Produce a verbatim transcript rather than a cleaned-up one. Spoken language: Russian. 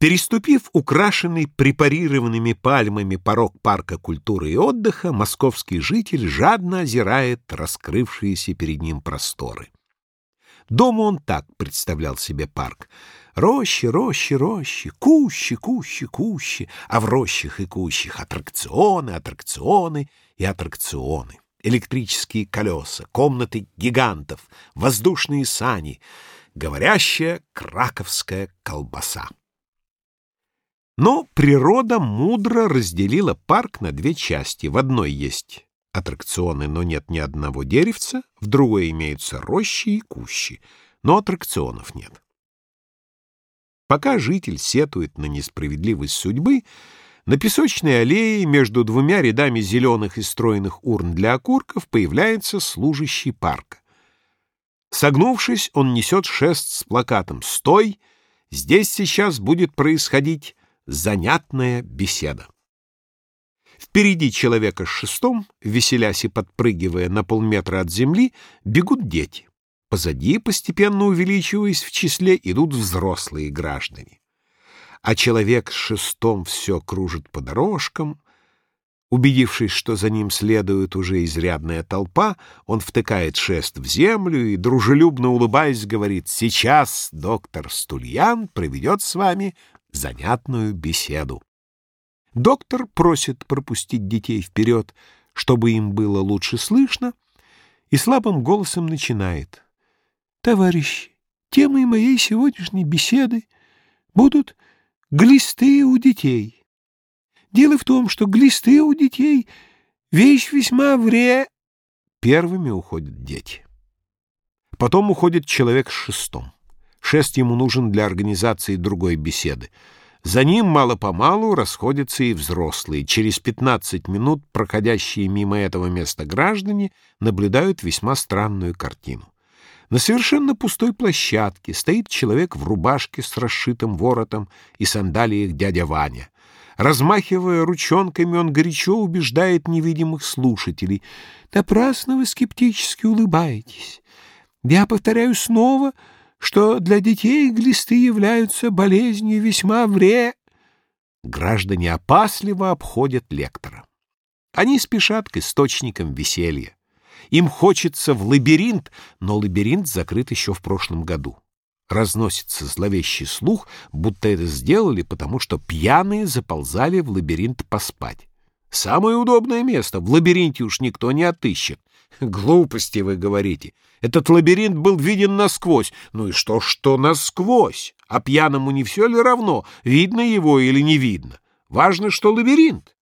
Переступив украшенный препарированными пальмами порог парка культуры и отдыха, московский житель жадно озирает раскрывшиеся перед ним просторы. Дома он так представлял себе парк: рощи, рощи, рощи, кущи, кущи, кущи, а в рощах и кущах аттракционы, аттракционы и аттракционы, электрические колеса, комнаты гигантов, воздушные сани, говорящая краковская колбаса. Но природа мудро разделила парк на две части. В одной есть аттракционы, но нет ни одного деревца, в другой имеются рощи и кущи, но аттракционов нет. Пока житель сетует на несправедливость судьбы, на песочной аллее между двумя рядами зеленых и стройных урн для окурков появляется служащий парка. Согнувшись, он несет шест с плакатом «Стой! Здесь сейчас будет происходить занятная беседа». Впереди человека с шестом, веселясь и подпрыгивая на полметра от земли, бегут дети. Позади, постепенно увеличиваясь в числе, идут взрослые граждане. А человек с шестом все кружит по дорожкам. Убедившись, что за ним следует уже изрядная толпа, он втыкает шест в землю и, дружелюбно улыбаясь, говорит: «Сейчас доктор Стульян проведет с вами занятную беседу». Доктор просит пропустить детей вперед, чтобы им было лучше слышно, и слабым голосом начинает: «Товарищи, темой моей сегодняшней беседы будут глисты у детей. Дело в том, что глисты у детей — вещь весьма вре...» Первыми уходят дети. Потом уходит человек с шестом. Шест ему нужен для организации другой беседы. За ним мало-помалу расходятся и взрослые. Через пятнадцать минут проходящие мимо этого места граждане наблюдают весьма странную картину. На совершенно пустой площадке стоит человек в рубашке с расшитым воротом и сандалиях дядя Ваня. Размахивая ручонками, он горячо убеждает невидимых слушателей: «Напрасно вы скептически улыбаетесь. Я повторяю снова, что для детей глисты являются болезнью весьма вре...» Граждане опасливо обходят лектора. Они спешат к источникам веселья. Им хочется в лабиринт, но лабиринт закрыт еще в прошлом году. Разносится зловещий слух, будто это сделали, потому что пьяные заползали в лабиринт поспать. Самое удобное место, в лабиринте уж никто не отыщет. Глупости, вы говорите. Этот лабиринт был виден насквозь. Ну и что, что насквозь? А пьяному не все ли равно, видно его или не видно? Важно, что лабиринт.